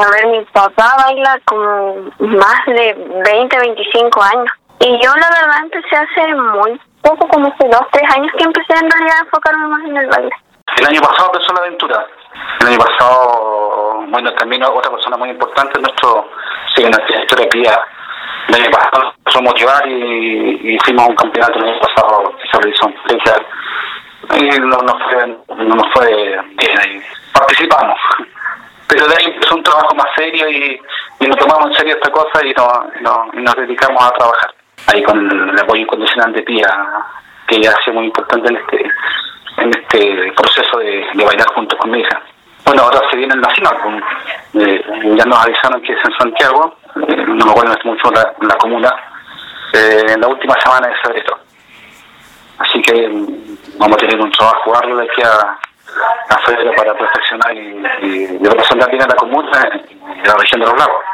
A ver, mi papá baila como más de 20, 25 años. Y yo la verdad empecé hace muy poco, como hace 2, 3 años que empecé en realidad a enfocarme más en el baile. El año pasado empezó la aventura. El año pasado, bueno, también otra persona muy importante en nuestro terapia. El año pasado empezó a motivar y hicimos un campeonato el año pasado que se realizó en Francia. Y no nos fue bien ahí. Participamos. Pero de ahí empezó un trabajo más serio y nos tomamos en serio esta cosa y nos dedicamos a trabajar. Ahí con el apoyo incondicional de Pía, que ella ha sido muy importante en este proceso de bailar junto con mi hija. Bueno, ahora se viene el nacional, ya nos avisaron que es en Santiago, no me acuerdo mucho la comuna, en la última semana de febrero. Así que vamos a tener un trabajo arduo de aquí a febrero para perfeccionar y representar bien a la comuna en la región de los lagos.